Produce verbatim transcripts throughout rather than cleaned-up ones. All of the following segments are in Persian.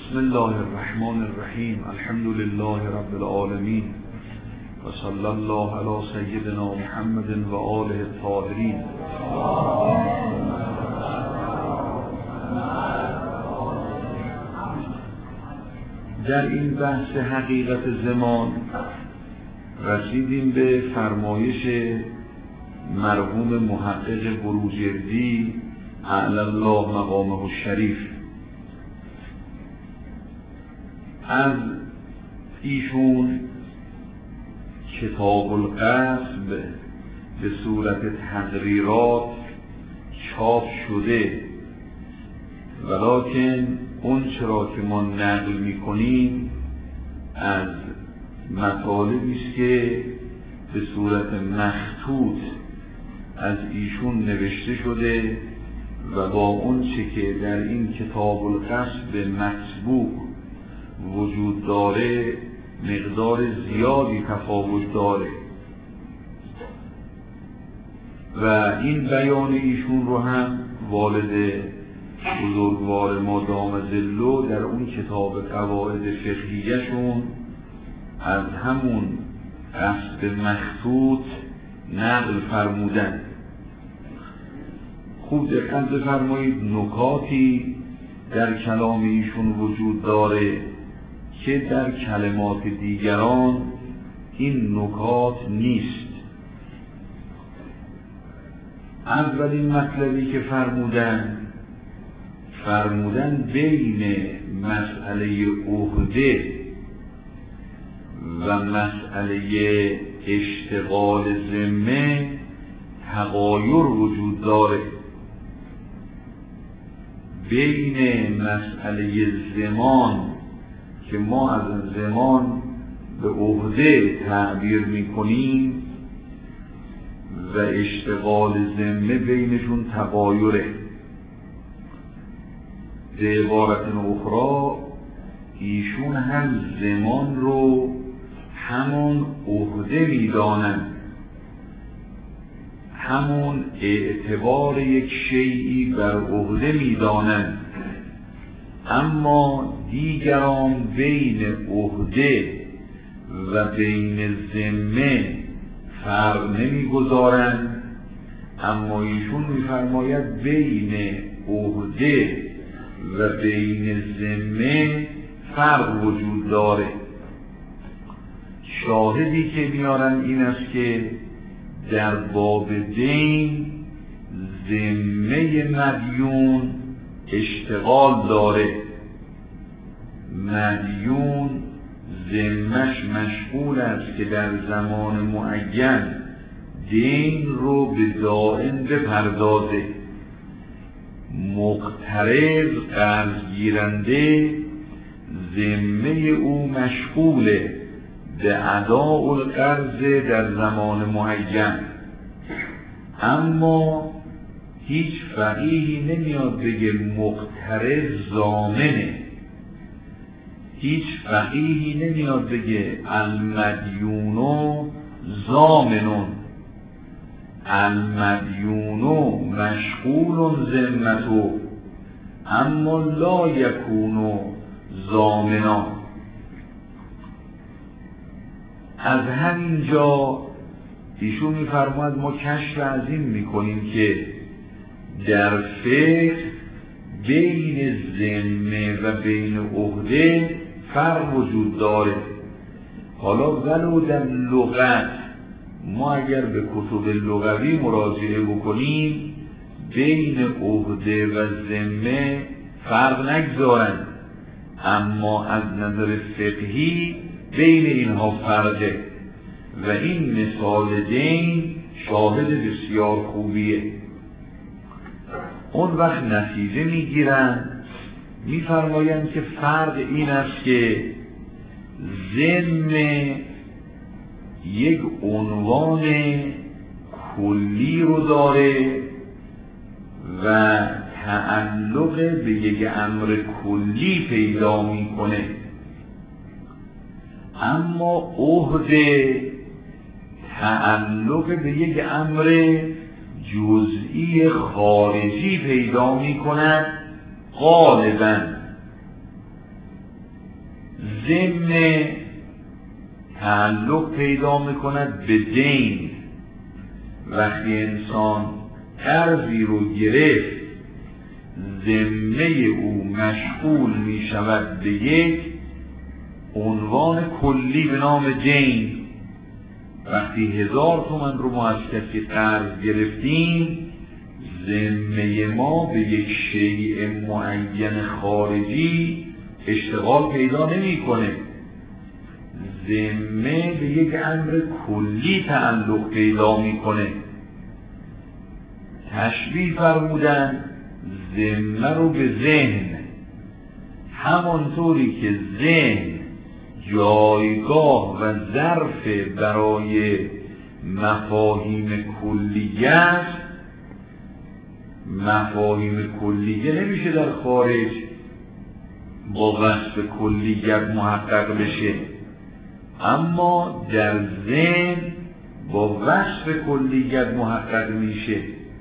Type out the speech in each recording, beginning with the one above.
بسم الله الرحمن الرحیم. الحمد لله رب العالمین و صلی الله علی سیدنا محمد و آله الطاهرین. در این بحث حقیقت زمان رسیدیم به فرمایش مرحوم محقق بروجردی اعلی الله مقامه الشریف. از ایشون کتاب القصب به صورت تقریرات چاپ شده، ولکن اون چرا که ما نقل میکنیم از مطالبی است که به صورت مخطوط از ایشون نوشته شده و با اون چه که در این کتاب القصب مطبوع وجود داره مقدار زیادی تفاوت داره و این بیان ایشون رو هم والد بزرگوار ما دام ظله در اون کتاب قواعد فقهیه‌شون از همون قصد مخطوط نقل فرمودن. خوب دقت بفرمایید، نکاتی در کلام ایشون وجود داره که در کلمات دیگران این نکات نیست. اولین مطلبی که فرمودن فرمودن بین مسئله عهده و مسئله اشتغال ذمه تغایر وجود داره. بین مسئله زمان که ما از زمان به عهده تعبیر میکنیم و اشتغال ذمه بینشون تغایره. به عبارت اخرى ایشون هم زمان رو همون عهده میدانن، همون اعتبار یک شیئی بر عهده میدانن، اما دیگران بین عهده و بین ذمه فرق نمیگذارند، اما ایشون میفرماید بین عهده و بین ذمه فرق وجود داره. شاهدی که میارن این است که در باب دین ذمه مدیون اشتغال داره، مدیون ذمه‌اش مشغول است که در زمان معین دین رو به دائم بپردازه. مقترض قرض گیرنده ذمه او مشغوله به اداء القرض در زمان معین، اما هیچ فقیهی نمیاد بگه مقترض ضامنه، هیچ فقیهی نمیاد بگه المدیونو ضامنون، المدیونو مشغول ذمتو اما لا یکونو ضامنا. از همینجا ایشون میفرماید ما کشف از این میکنیم که در فقه بین ذمه و بین عهده فرق وجود داره. حالا ولو در لغت ما اگر به کتب لغوی مراجعه بکنیم بین عهده و ذمه فرق نگذارن، اما از نظر فقهی بین اینها فرقه و این مثال دین شاهد بسیار خوبیه. اون وقت نتیجه میگیرن میفرمایند که فرق این است که ذمه یک عنوان کلی رو داره و تعلق به یک امر کلی پیدا میکنه، اما عهده تعلق به یک امر جزئی خارجی پیدا می کند غالبا. ضمن تعلق پیدا میکند به دین. وقتی انسان قرضی رو گرفت ذمه او مشغول می شود به یک عنوان کلی به نام دین. وقتی هزار تومن رو ما از کسی قرض گرفتیم ذمه ما به یک شیء معین خارجی اشتغال پیدا نمی کنه، ذمه به یک امر کلی تعلق پیدا می کنه. تشبیه فرمودن ذمه رو به ذهن، همانطوری که ذهن جایگاه و ظرف برای مفاهیم کلیه است. مفاهیم کلیه نمیشه در خارج با وصف کلیت محقق بشه، اما در ذهن با وصف کلیت محقق میشه.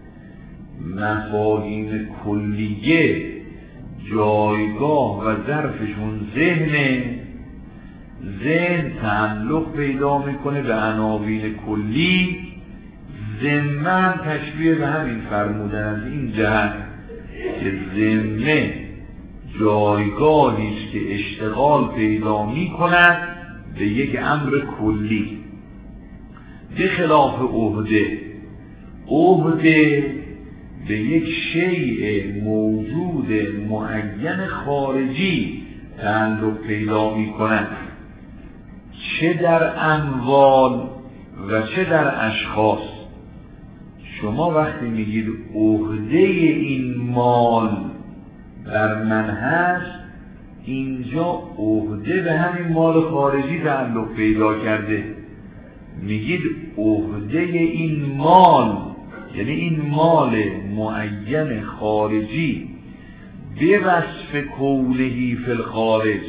مفاهیم کلیه جایگاه و ظرفشون ذهنه، ذهن تعلق پیدا میکنه به عناوین کلی. ذمه تشبیه به همین فرمودن از این جهت که ذمه جایگاهی است که اشتغال پیدا میکند به یک امر کلی، به خلاف عهده. عهده به یک شیء موجود معین خارجی تعلق پیدا میکند، چه در اموال و چه در اشخاص. شما وقتی میگید عهده این مال بر من هست، اینجا عهده به همین مال خارجی تعلق پیدا کرده. میگید عهده این مال یعنی این مال معین خارجی به وصف کونهی فی الخارج،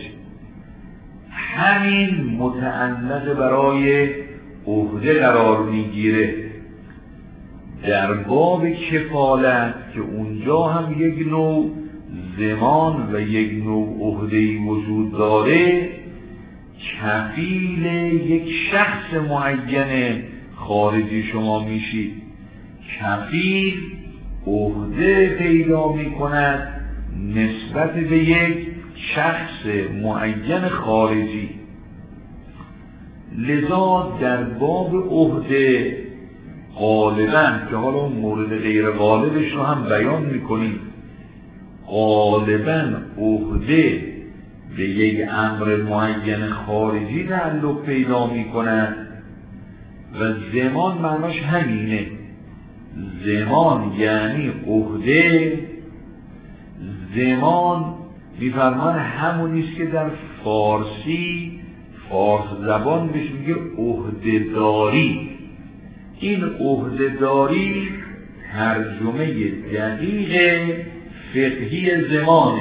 همین متعلق برای عهده قرار میگیره. در باب کفالت که اونجا هم یک نوع زمان و یک نوع عهده‌ای وجود داره، کفیل یک شخص معین خارجی شما میشید. کفیل عهده پیدا میکند نسبت به یک شخص معین خارجی. لذا در باب عهده غالباً که حالا اون مورد غیر غالبش رو هم بیان میکنیم، غالباً عهده به یک امر معین خارجی تعلق پیدا میکند و زمان معناش همینه. زمان یعنی عهده. زمان میفرمان همونیست که در فارسی فارس زبان بهش میگه عهده‌داری. این عهده‌داری ترجمه دقیق فقهی زمانه.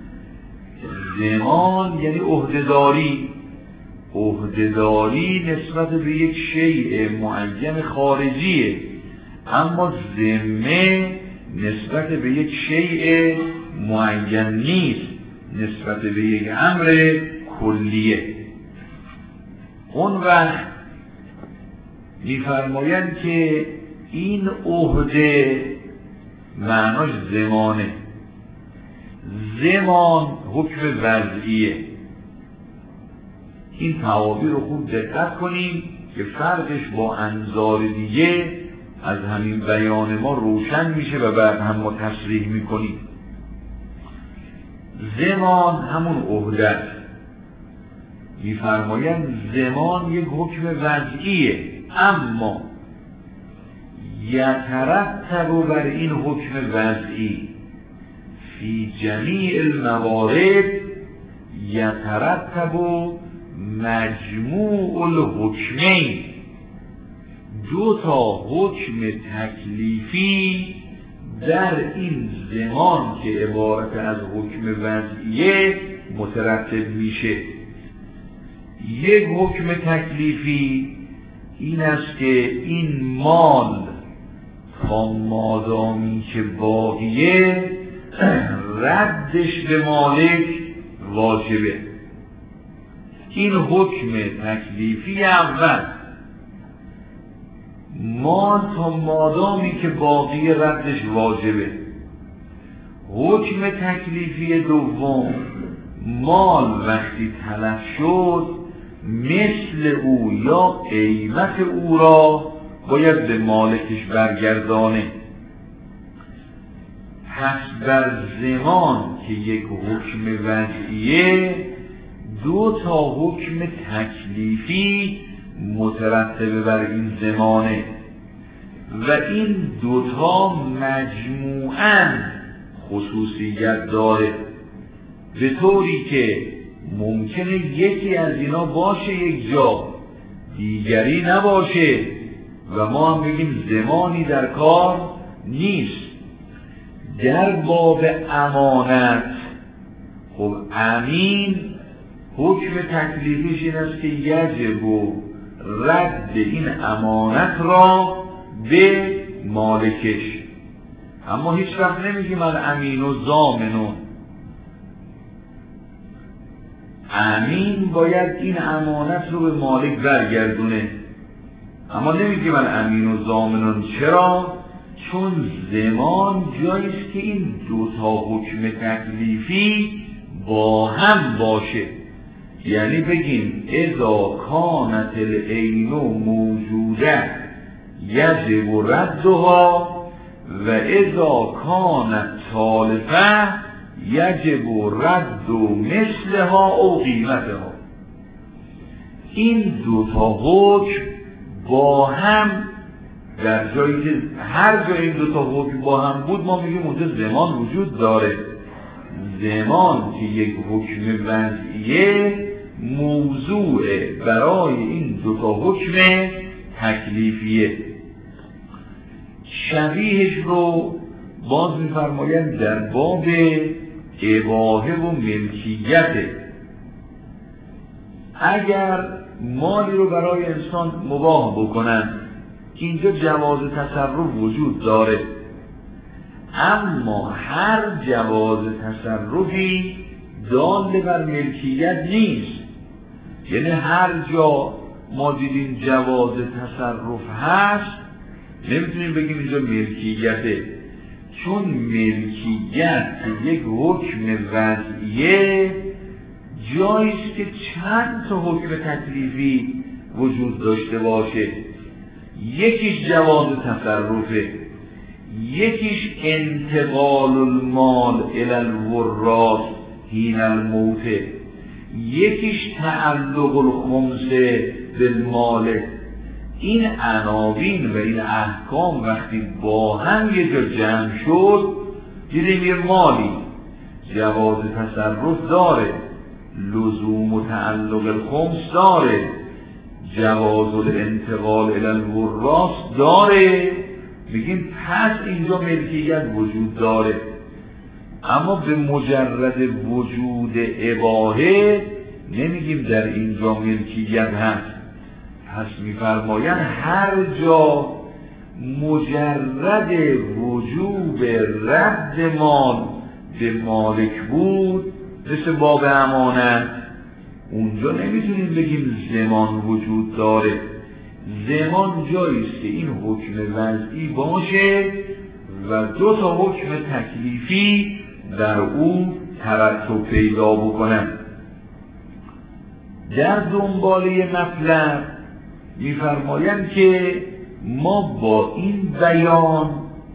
زمان یعنی عهده‌داری. عهده‌داری نسبت به یک شیء معین خارجیه، اما ذمه نسبت به یک شیء معین نیست، نسبت به یک امر کلیه. اون وقت می‌فرمایند که این عهده معناش زمانه. زمان حکم وضعیه. این تعابیر رو خوب دقت کنیم که فرقش با انظار دیگه از همین بیان ما روشن میشه و بعد هم ما تصریح میکنیم. زمان همون عهده است. میفرمایند زمان یک حکم وضعیه، اما یترتب بر این حکم وضعی فی جمیع الموارد یترتب مجموع الحکمین. دو تا حکم تکلیفی در این زمان که عبارت از حکم وضعیه مترتب میشه. یک حکم تکلیفی این است که این مال تا مادامی که باقیه ردش به مالک واجبه. این حکم تکلیفی اول مال تا مادامی که باقی ردش واجبه. حکم تکلیفی دوم مال وقتی تلف شد مثل او یا قیمت او را باید به مالکش برگردانه. پس بر زمان که یک حکم وضعیه دو تا حکم تکلیفی مترتب بر این زمانه و این دوتا مجموعاً خصوصیت داره، به طوری که ممکنه یکی از اینا باشه یک جا دیگری نباشه و ما هم بگیم زمانی در کار نیست. در باب امانت خب امین حکم تکلیفیش این است که یجب و رد این امانت را به مالکش، اما هیچ وقت نمیگیم الامین و ضامنون. امین باید این امانت رو به مالک برگردونه، اما نمیگیم الامین و ضامنون. چرا؟ چون زمان جاییست که این دوتا حکم تکلیفی با هم باشه. یعنی بگیم اذا کانت العین موجوده یجب ردها و اذا کانت تالفه یجب رد مثلها او قیمتها. این دوتا حکم با هم در جایی که هر جای این دوتا حکم با هم بود ما میگیم اونجا زمان وجود داره. زمان که یک حکم وضعیه موضوع برای این دوتا حکم تکلیفیه. شبیهش رو باز میفرمایند در باب اباحه و ملکیت. اگر مالی رو برای انسان مباح بکنن اینجا جواز تصرف وجود داره، اما هر جواز تصرفی دال بر ملکیت نیست. یعنی هر جا ما دیدیم جواز تصرف هست نمیتونیم بگیم اینجا ملکیته، چون ملکیت یک حکم وضعیه جاییست که چند تا حکم تکلیفی وجود داشته باشه. یکیش جواز تصرفه، یکیش انتقال المال الی الوراث حین الموت، یکیش تعلق الخمس بالمال. این عناوین و این احکام وقتی با هم یه جا جمع شد دیدیم یه مالی جواز تصرف داره، لزوم و تعلق الخمس داره، جواز الانتقال الی الوراث داره، میگیم پس اینجا ملکیت وجود داره. اما به مجرد وجود اباحه نمیگیم در اینجا ملکیت هست. پس میفرمایند هر جا مجرد وجوب رد مال به مالک بود مثل باب امانت، اونجا نمیتونیم بگیم زمان وجود داره. زمان جاییست که این حکم وضعی باشه و دو تا حکم تکلیفی در اون ترتب پیدا بکنن. در دنباله مطلب میفرمایند که ما با این بیان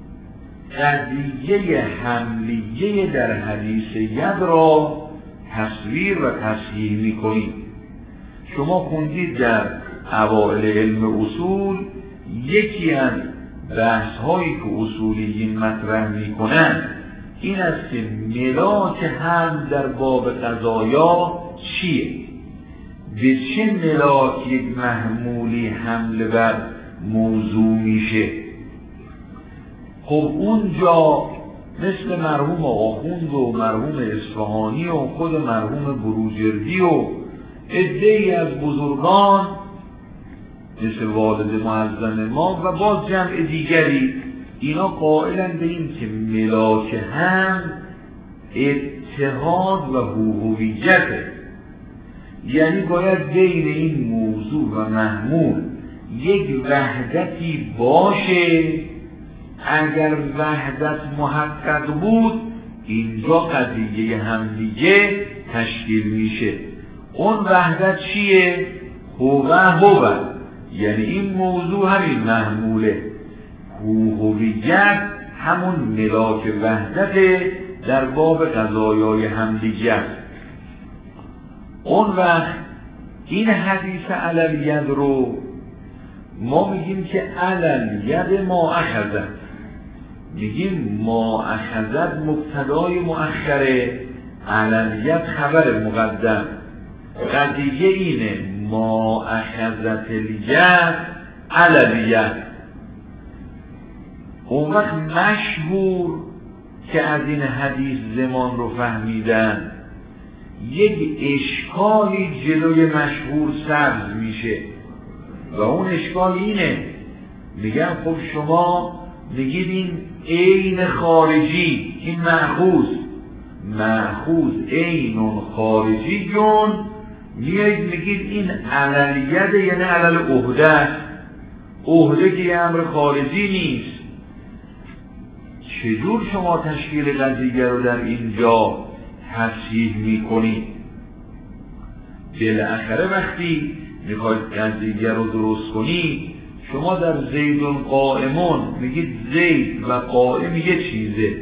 قضیه حملیه در حدیث ید را تصویر و تصحیح میکنیم. شما خوندید در اوائل علم اصول یکی از بحث هایی که اصولیین مطرح میکنن این است که ملاک هم در باب قضایا چیه؟ به چه ملاک یک محمولی حمله بر موضوع میشه؟ خب اونجا مثل مرحوم آخوند و مرحوم اصفهانی و خود مرحوم بروجردی و عده‌ای از بزرگان مثل والد معظم ما و باز جمع دیگری اینا قائلن به این که ملاک هم اتحاد و هویته. یعنی باید بین این موضوع و محمول یک وحدتی باشه. اگر وحدت محقق بود اینجا قضیه همدیگه تشکیل میشه. اون وحدت چیه؟ هو هو، یعنی این موضوع همین محموله. هویت همون ملاک وحدت در باب قضایای همدیگه است. اون وقت این حدیث علل ید رو ما میگیم که علل ید ما اخذت، میگیم ما اخذت مبتدای مؤخره، علل ید خبر مقدم. قضیه اینه ما اخذت الید علل ید. اون وقت مشهور که از این حدیث زمان رو فهمیدن، یک اشکالی جلوی مشهور سبز میشه و اون اشکال اینه، میگن خب شما میگید این عین خارجی، این مأخوذ مأخوذ عین خارجی جون، میایید میگید این عللیت یعنی علل عهده، عهده که یه امر خارجی نیست. چجور شما تشکیل قضیه رو در اینجا تصحیح میکنید؟ بالاخره وقتی میخواید قضیه رو درست کنید، شما در زید قائمون میگید زید و قائم یه چیزه،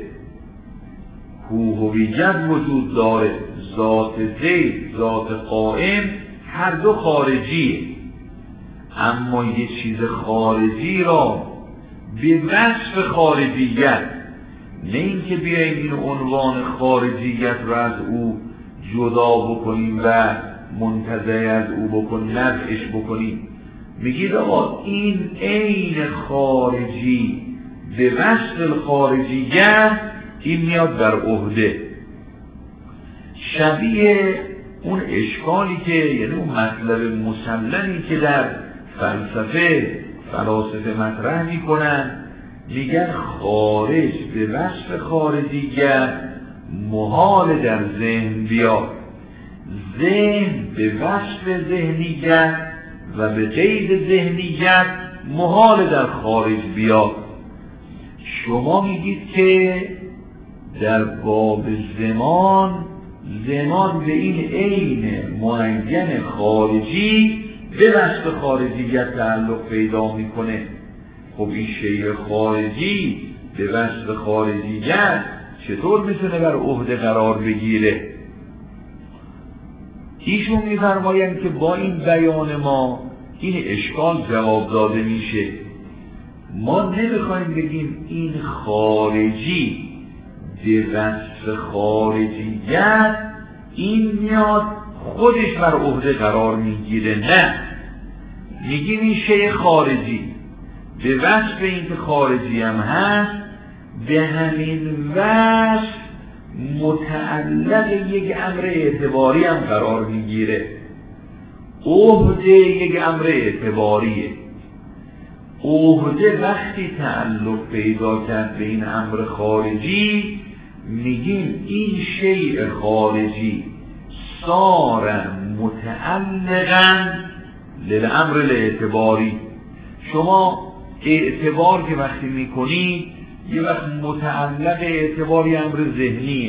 هویت وجود داره، ذات زید ذات قائم هر دو خارجیه. اما یه چیز خارجی را به وصف خارجیت، نه اینکه بیاییم این عنوان خارجیت را از او جدا بکنیم و منتزع از او بکنیم، نزعش بکنیم. میگید آقا این عین خارجی به وصف خارجیت این میاد بر عهده. شبیه اون اشکالی که یعنی اون مطلب مسلمی که در فلسفه فلاسفه مطرح میکنن، میگن خارج به وصف خارجیت محال در ذهن بیاد، ذهن به وصف ذهنیت و به قید ذهنیت محال در خارج بیاد. شما میگید که در باب زمان، زمان به این عین معین خارجی به وصف خارجیت تعلق پیدا میکنه. خب این شیء خارجی به وصف خارجیت چطور میتونه بر عهده قرار بگیره؟ ایشون میفرمایند که با این بیان ما این اشکال جواب داده میشه. ما نمیخوایم بگیم این خارجی به وصف خارجیت این میاد خودش بر عهده قرار میگیره، نه، میگیم این شیء خارجی به وصف این که خارجی هم هست، به همین وصف متعلق یک امر اعتباری هم قرار میگیره. عهده یک امر اعتباریه. عهده وقتی تعلق پیدا کرد به این امر خارجی، میگیم این شیء خارجی صار متعلقا للامر الاعتباری. شما اعتبار که وقتی میکنید یه وقت متعلق اعتباری امر ذهنیه،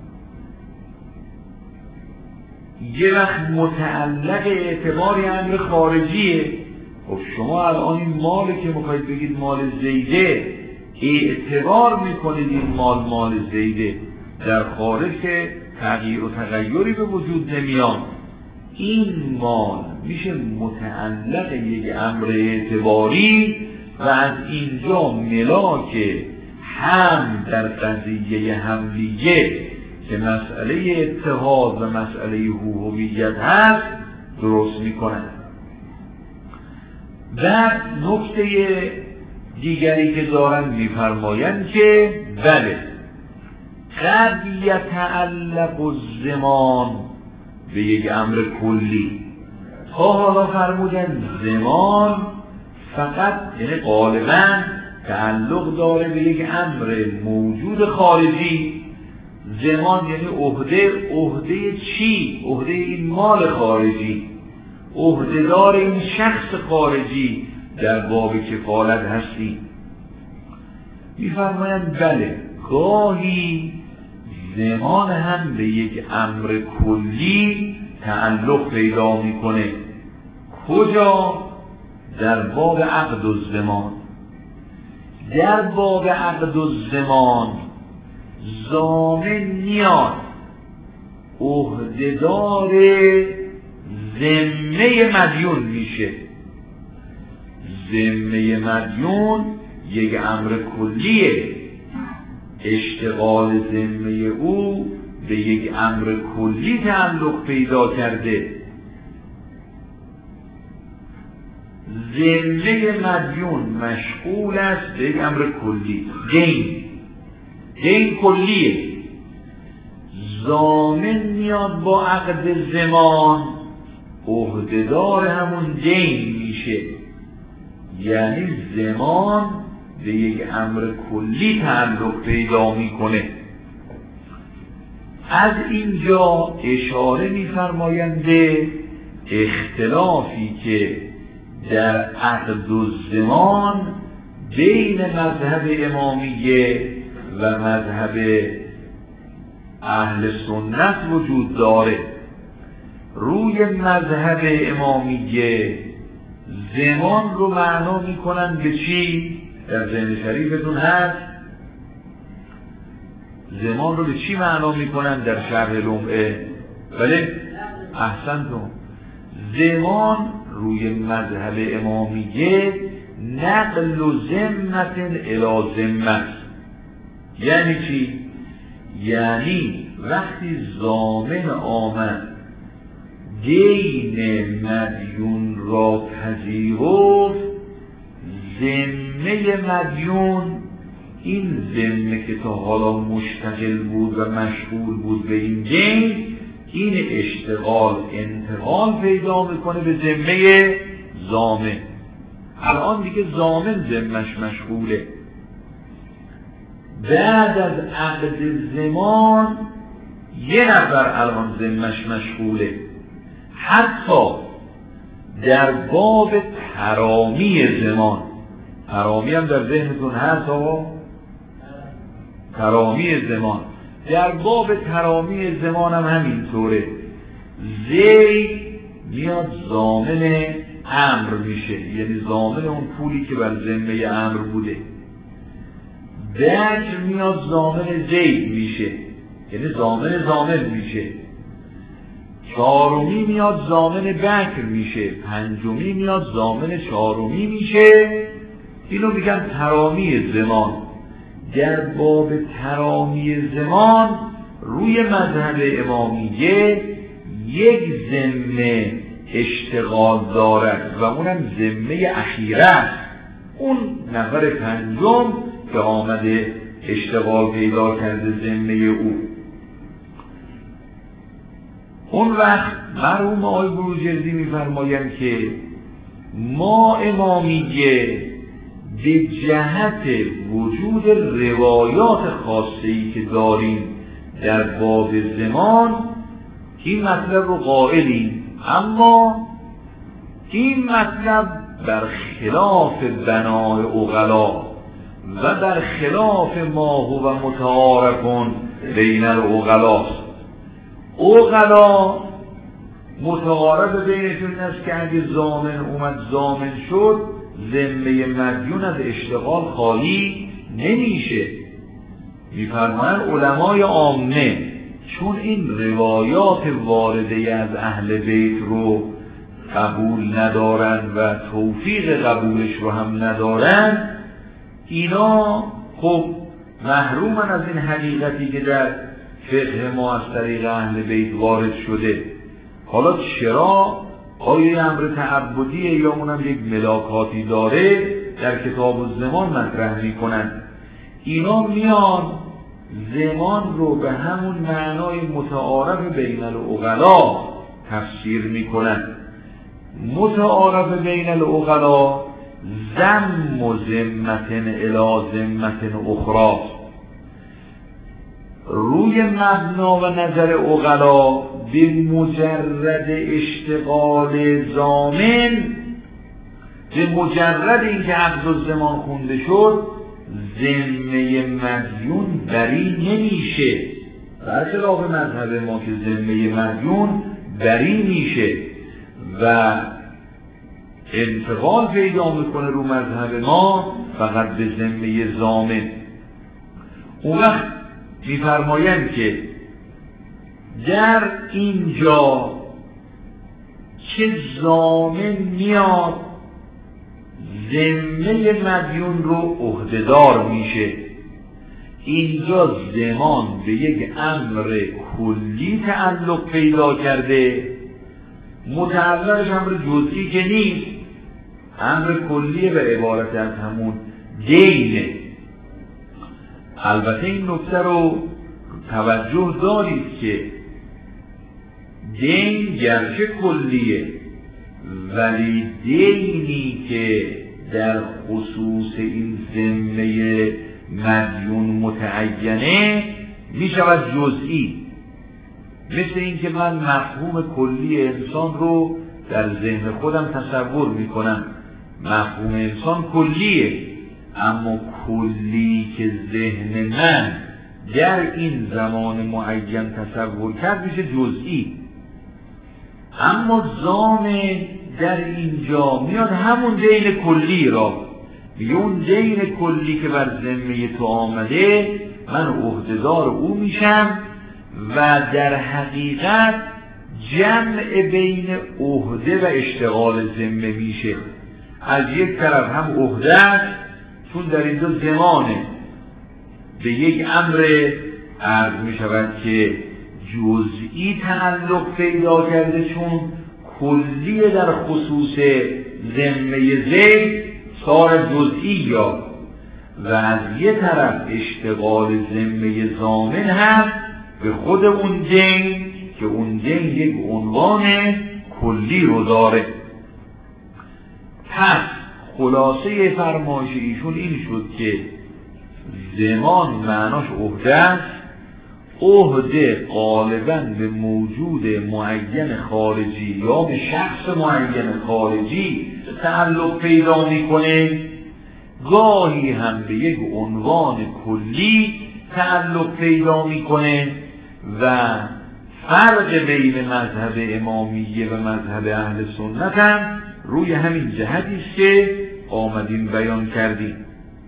یه وقت متعلق اعتباری امر خارجیه. خب شما الان این مال که میخواید بگید مال زیده، اعتبار میکنید این مال مال زیده، در خارج که تغییر و تغییری به وجود نمیاد. این مال میشه متعلق یک امر اعتباری و از اینجا ملاک هم در قضیه حملیه که مسئله اتحاد و مسئله هویت هست درست میکنن. بعد نکته دیگری که دارن میفرمایند که بله قد یتعلق الزمان به یک امر کلی. تا حالا فرمودن زمان فقط یعنی غالبا تعلق داره به یک امر موجود خارجی، زمان یعنی عهده. عهده چی؟ عهده این مال خارجی، عهدهدار این شخص خارجی در باب کفالت هستی. میفرمایند بله، گاهی زمان هم به یک امر کلی تعلق پیدا میکنه. کجا؟ در باب عقد الزمان. در باب عقد الزمان ضامن میاد عهدهدار ذمه مدیون میشه. ذمه مدیون یک امر کلیه، اشتغال ذمه او به یک امر کلی تعلق پیدا کرده. ذمه مدیون مشغول است به یک امر کلی، دین. دین کلیه. ضامن میاد با عقد زمان عهدهدار همون دین میشه، یعنی زمان به یک امر کلی تعلق پیدا میکنه. از اینجا اشاره میفرمایند به اختلافی که در عقد الزمان بین مذهب امامیه و مذهب اهل سنت وجود داره. روی مذهب امامیه زمان رو معنا میکنن به چی؟ در ذهن شریفتون هست؟ زمان رو به چی معنا میکنن در شرح لمعه؟ بله؟ احسنتون. زمان روی مذهب امامیه نقل و ذمت الی ذمت. یعنی چی؟ یعنی وقتی ضامن آمد دین مدیون را پذیرفت، ذمه مدیون، این ذمه که تا حالا مشتغل بود و مشغول بود به این دین، این اشتغال انتقال پیدا میکنه به ذمه ضامن. الان دیگه ضامن ذمهش مشغوله. بعد از عقد زمان یه نفر الان ذمهش مشغوله. حتی در باب ترامی زمان، ترامی هم در ذهنتون هست ها؟ ترامی زمان، در باب ترامی زمان هم همینطوره. زید میاد ضامن امر میشه، یعنی ضامن اون پولی که بر ذمه امر بوده. بکر میاد ضامن زید میشه، یعنی ضامن ضامن میشه. چهارمی میاد ضامن بکر میشه، پنجمی میاد ضامن چهارمی میشه. اینو میگن ترامی زمان. در باب ترامی زمان روی مذهب امامیه یک ذمه اشتغال دارد و اونم ذمه اخیره است. اون نفر پنجم که آمده اشتغال پیدا کرده ذمه او. اون وقت مرحوم آقای بروجردی میفرمایند که ما امامیه به جهت وجود روایات خاصه‌ای که داریم در باب زمان این مطلب رو قائلیم، اما این مطلب بر خلاف بنای عقلا و در خلاف ما هو متعارف بین العقلاست. عقلا متعارف بینشون است که اگه ضامن اومد ضامن شد، ذمه مدیون از اشتغال خالی نمیشه. میفرمایند علمای عامه چون این روایات وارده از اهل بیت رو قبول ندارن و توفیق قبولش رو هم ندارن، اینا خب محرومن از این حقیقتی که در فقه ما از طریق اهل بیت وارد شده. حالا چرا؟ آیا امر تعبدیه یا اونم یک ملاکاتی داره؟ در کتاب الزمان مطرح میکنن. اینا میان زمان رو به همون معنای متعارف بین العقلا تفسیر میکنن. متعارف بین العقلا ذم و ذمت الی ذمت اخری. روی مبنا و نظر عقلا به مجرد اشتغال ضامن، به مجرد اینکه عقد الزمان خونده شد ذمه مدیون بری نمیشه. برخلاف مذهب ما که ذمه مدیون بری میشه و انتقال پیدا میکنه رو مذهب ما فقط به ذمه ضامن. اون وقت میفرمایند که در اینجا که ضامن میاد ذمه مدیون رو عهده‌دار میشه. اینجا ضمان به یک امر کلی تعلق پیدا کرده، متعلقش امر جزئی که نیست، امر کلیه و عبارت از همون دینه. البته این نکته رو توجه دارید که دین گرچه کلیه ولی دینی که در خصوص این ذمه مدیون متعینه می شود جزئی. مثل این که من مفهوم کلی انسان رو در ذهن خودم تصور می کنم، مفهوم انسان کلیه، اما کلی که ذهن من در این زمان معین تصور کرد میشه جزئی. اما ضامن در اینجا میاد همون دین کلی را میگه اون دین کلی که بر ذمه تو آمده من عهده‌دار او میشم و در حقیقت جمع بین عهده و اشتغال ذمه میشه. از یک طرف هم عهده است چون در اینجا زمانه به یک امر عرض میشود که جزئی تعلق پیدا کرده چون کلی در خصوص ذمه زید صار جزئی یا و از یه طرف اشتغال ذمه ضامن هم به خود اون دین که اون دین یک عنوان کلی رو داره. پس خلاصه فرمایش ایشون این شد که زمان معناش عهده است. عهده غالباً به موجود معین خارجی یا به شخص معین خارجی تعلق پیدا میکنه، گاهی هم به یک عنوان کلی تعلق پیدا میکنه و فرق بین مذهب امامیه و مذهب اهل سنت هم روی همین جهتی است که آمدیم بیان کردیم.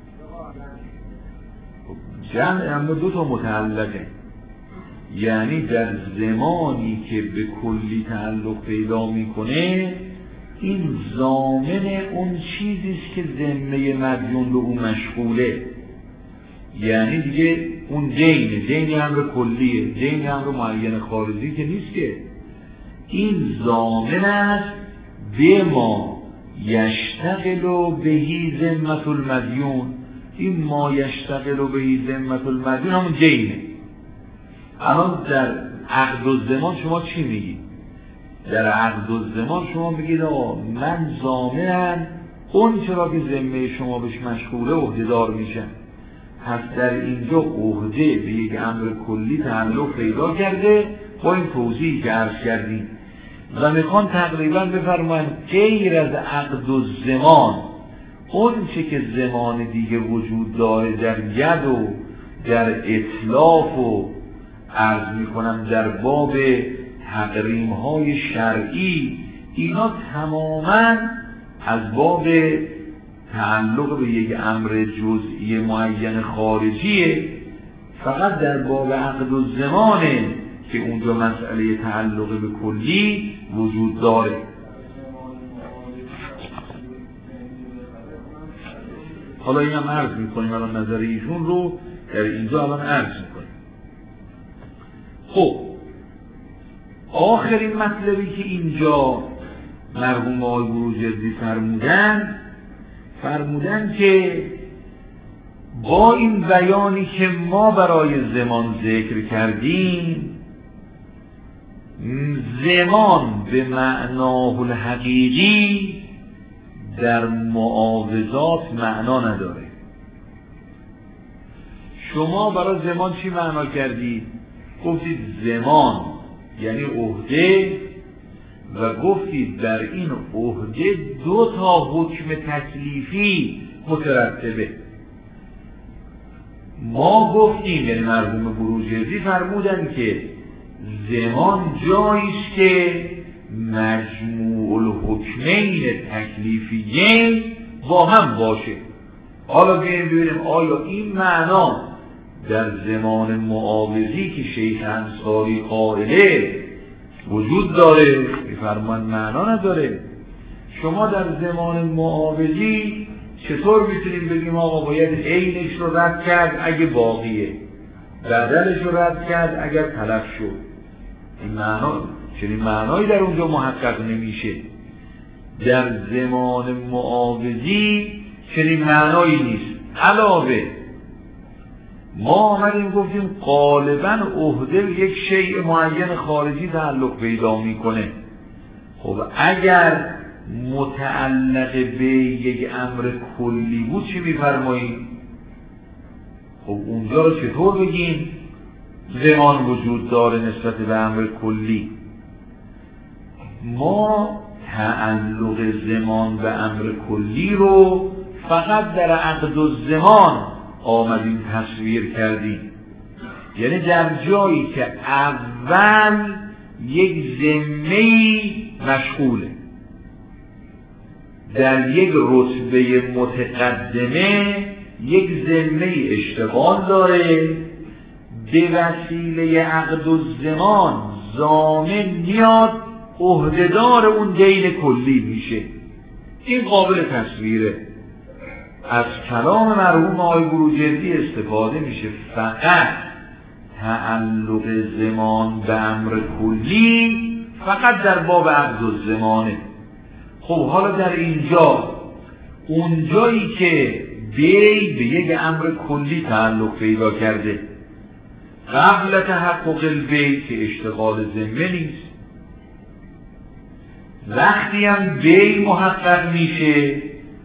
جمع اما دو تا متعلقه، یعنی در زمانی که به کلی تعلق پیدا میکنه این ضامن اون چیزیست که ذمه مدیون به اون مشغوله، یعنی دیگه اون دینه، دین امر کلیه، دین امر معین خارجی که نیست، که این ضامن است به ما یشتغل بهی ذمت المدیون. این ما یشتغل بهی ذمت المدیون همون دینه. الان در عقد الزمان شما چی میگید؟ در عقد الزمان شما میگید آقا من ضامنم اون چرا که ذمه شما بهش مشغوله عهده‌دار میشم. پس در اینجا عهده به یک امر کلی تعلق پیدا کرده با این توضیحی که عرض کردیم و میخوان تقریبا بفرمایند غیر از عقد الزمان اون چه که زمان دیگه وجود داره در ید و در اطلاف و عرض میکنم در باب تحریم های شرعی، اینا تماما از باب تعلق به یک امر جزئی معین خارجیه. فقط در باب عقد الزمانه که اونجا مسئله تعلق به کلی وجود داره. حالا این هم عرض میکنیم، الان نظر ایشون رو در اینجا الان عرض میکنیم. خب آخرین مطلبی که اینجا مرحوم آقای بروجردی فرمودن فرمودن که با این بیانی که ما برای زمان ذکر کردیم، زمان به معناه الحقیقی در معاوضات معنا نداره. شما برای زمان چی معنا کردید؟ گفتید زمان یعنی عهده و گفتید در این عهده دو تا حکم تکلیفی مترتبه. ما گفتیم، یعنی مرحوم بروجردی فرمودن که زمان جاییست که مجموع الحکمین تکلیفیین با هم باشه. حالا بیاییم ببینیم آیا این معنا در زمان معاوضی که شیخ انصاری قائله وجود داره؟ میفرمان معنا نداره. شما در زمان معاوضی چطور میتونیم بگیم آقا باید عینش رو رد کرد اگه باقیه، بدلش رو رد کرد اگر تلف شد؟ این معنا چنین معنایی در اونجا محقق نمیشه. در زمان معاوضی چنین معنایی نیست. علاوه ما آمدیم گفتیم غالباً عهده یک شیء معین خارجی تعلق پیدا میکنه. خب اگر متعلق به یک امر کلی بود چی میفرمایید؟ خب اونجا رو چطور بگیم زمان وجود داره نسبت به امر کلی؟ ما تعلق زمان به امر کلی رو فقط در عقد الزمان آمدیم تصویر کردیم، یعنی در جایی که اول یک ذمه‌ای مشغوله، در یک رتبه متقدمه یک ذمه‌ای اشتغال داره، به وسیله عقد الزمان ضامن میاد عهده‌دار اون دین کلی میشه. این قابل تصویره. از کلام مرحوم آقای بروجردی استفاده میشه فقط تعلق زمان به امر کلی فقط در باب عقد الزمانه. خب حالا در اینجا اونجایی که بی به یک امر کلی تعلق پیدا کرده قبل تحقق البی که اشتغال ذمه نیست، وقتی هم بی محقق میشه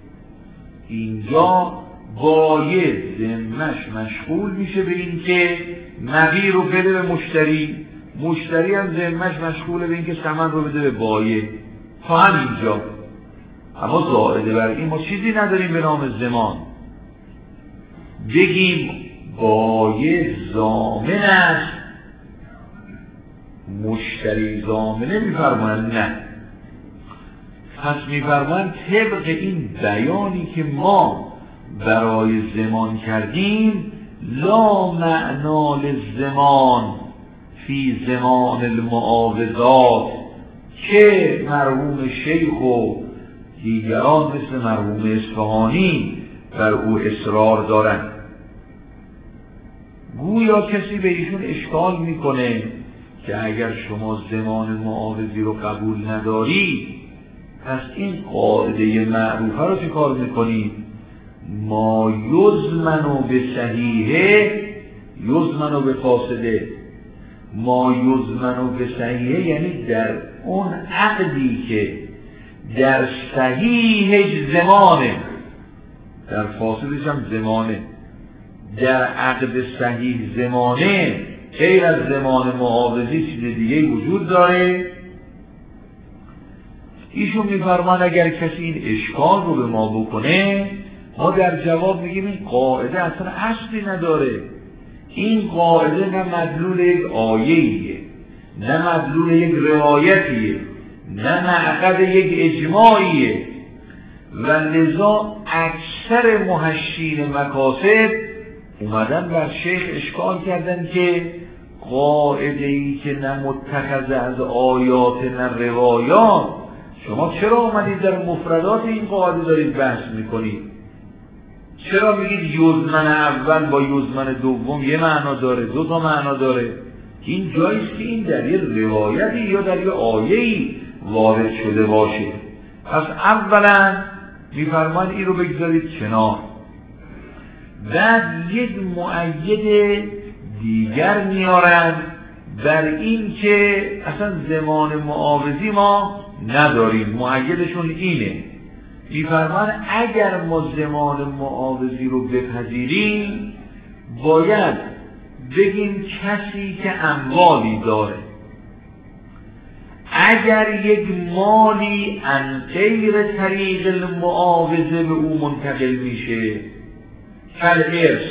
اینجا باید ذمه‌اش مشغول میشه به این که مبیع رو بده به مشتری، مشتری هم ذمه‌اش مشغوله به این که ثمن رو بده به بایع. تا همینجا. اما زائده بر این ما چیزی نداریم به نام زمان بگیم بایع ضامن است مشتری ضامنه، میفرمایند نه. پس میفرمایند طبق این بیانی که ما برای زمان کردیم لا معنا للزمان فی زمان المعاوضات که مرحوم شیخ و دیگران مثل مرحوم اصفهانی بر او اصرار دارند. گویا کسی به ایشون اشکال میکنه که اگر شما زمان معاوضی رو قبول نداری پس این قاعده معروفه رو چه کار میکنید؟ ما یضمن به صحیحه یضمن به فاسده. ما یضمن به صحیحه یعنی در اون عقدی که در صحیحش زمانه، در فاسدش هم زمانه. در عقد صحیح زمانه غیر از زمان معاوضی چیز دیگه وجود داره. ایشون میفرمان اگر کسی این اشکال رو به ما بکنه ما در جواب میگیم این قاعده اصلا اصلی نداره. این قاعده نه مدلول یک آیه‌ایه، نه مدلول یک روایتیه، نه معقد یک اجماعیه و لذا اکثر محشین مکاسب اومدن بر شیخ اشکال کردن که قاعده ای که نه متخذ از آیات نه روایات، شما چرا اومدید در مفردات این قاعده دارید بحث میکنید؟ چرا میگید یزمن اول با یزمن دوم یه معنا داره، دو تا معنا داره؟ این جاییست که این در یه روایتی یا در یه آیه‌ای وارد شده باشه. پس اولا میفرمان این رو بگذارید کنار. بعد یک مؤید دیگر میارن در این که اصلا زمان معاوضی ما نداریم، مؤیدشون اینه. میفرمان اگر ما زمان معاوضی رو بپذیریم باید بگیم کسی که اموالی داره اگر یک مالی عن غیر طریق المعاوضه به او منتقل میشه کالارث،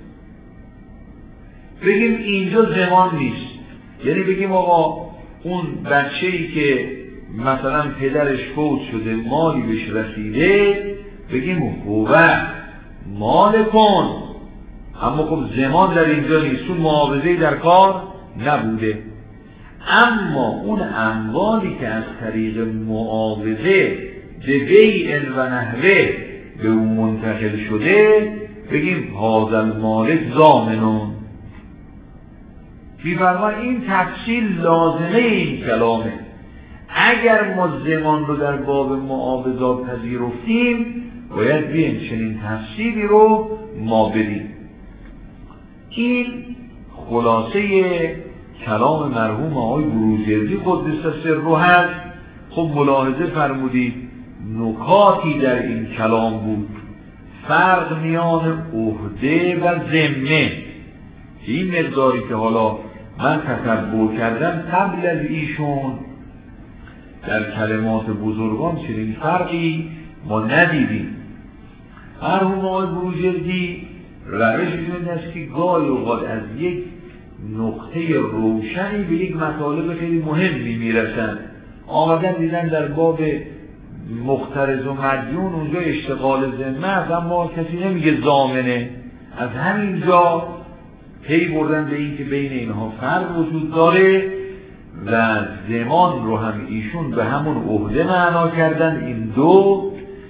بگیم اینجا ضمان نیست، یعنی بگیم آقا اون بچه‌ای که مثلا پدرش فوت شده مالی بهش رسیده، بگیم هو مال کن، اما خب ضمان در اینجا نیست، چون معاوضه‌ای در کار نبوده. اما اون اموالی که از طریق معاوضه به بیع و نحوه به اون منتقل شده، بگیم هذا المالک ضامنون. می‌فرماید این تفصیل لازمه این کلامه. اگر ما ضمان رو در باب معاوضات پذیرفتیم باید بیایم چنین تفصیلی رو ما بدیم. این خلاصه کلام مرحوم آقای بروجردی قدس سره هست. خب ملاحظه فرمودید نکاتی در این کلام بود، فرق میان عهده و ذمه. این مقداری که حالا من تتبع کردم قبل از ایشون در کلمات بزرگان چنین فرقی ما ندیدیم. مرحوم آقای بروجردی روش این است که گاهی اوقات از یک نقطه روشنی به یک مطالب خیلی مهمی میرسن. آمدن دیدن در باب مخترض و مدیون اونجا اشتغال ذمه است، اما کسی نمیگه ضامنه. از همینجا پی بردن به این که بین اینها فرق وجود داره و ضمان رو هم ایشون به همون عهده معنا کردن. این دو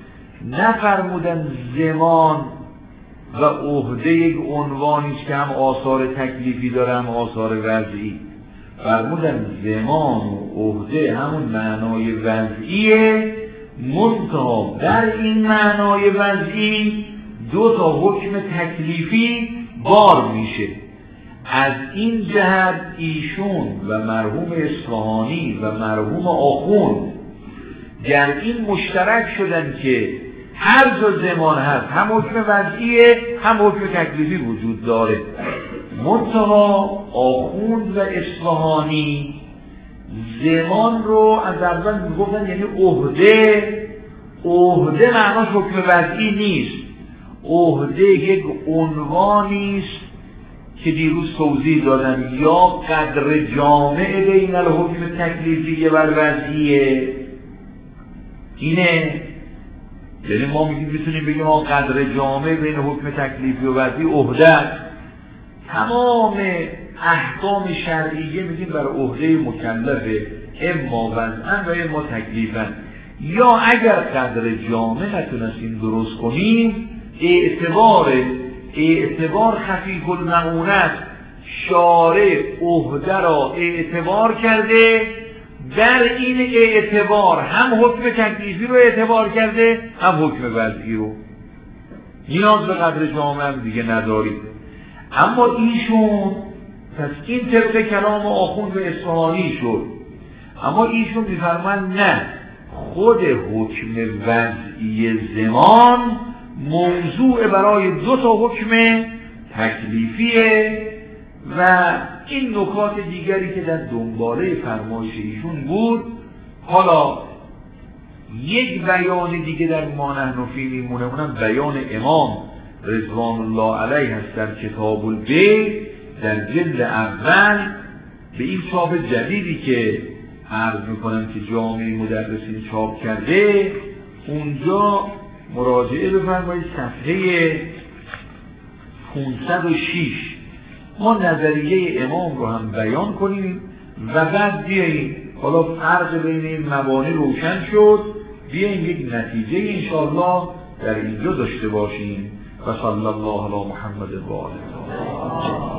نفرمودن ضمان و عهده یک عنوانیست که هم آثار تکلیفی داره هم آثار وضعی. فرمودن ضمان و عهده همون معنای وضعیه، منتها در این معنای وضعی دو تا حکم تکلیفی بار میشه. از این جهت ایشون و مرحوم اصفهانی و مرحوم آخوند در این مشترک شدن که هر جا ضمان هست هم حکم وضعیه هم حکم تکلیفی وجود داره. منتها آخوند و اصفهانی ضمان رو از اول میگفتن یعنی عهده. عهده معناش حکم وضعی نیست، عهده یک عنوانی است که دیروز توضیح دادن، یا قدر جامع بین الحکم تکلیفی و وضعیه. اینه یعنی ما میگیم میتونیم بگیم ما قدر جامع بین حکم تکلیفی و وضعی عهده. تمام احکام شرعیه میگیم بر عهده مکلفه، اما وضعا و اما تکلیفا. یا اگر قدر جامع نتونستیم درست کنیم، اعتبار اعتبار خفیف المعونت، شارع عهده را اعتبار کرده، در این اعتبار هم حکم تکلیفی رو اعتبار کرده هم حکم وضعی رو. نیاز به قدر جامع هم دیگه نداریم. اما ایشون پس این طبق کلام آخوند و اصفهانی شد، اما ایشون میفرمایند نه، خود حکم وضعی ضمان موضوع برای دو تا حکم تکلیفیه. و این نکات دیگری که در دنباله فرمایش ایشون بود، حالا یک بیان دیگه در ما نحن فیه میمونه، اونم بیان امام رضوان الله علیه هست در کتاب البیع در جلد اول به این چاپ جدیدی که عرض میکنم که جامعه مدرسین چاپ کرده. اونجا مراجعه بفرمایید صفحه پانصد و شش ما نظریه امام رو هم بیان کنیم و بعد بیاییم، حالا فرق بین این مبانی روشن شد، بیاییم یک نتیجه انشاءالله در اینجا داشته باشیم. و صلی الله علی محمد و آله.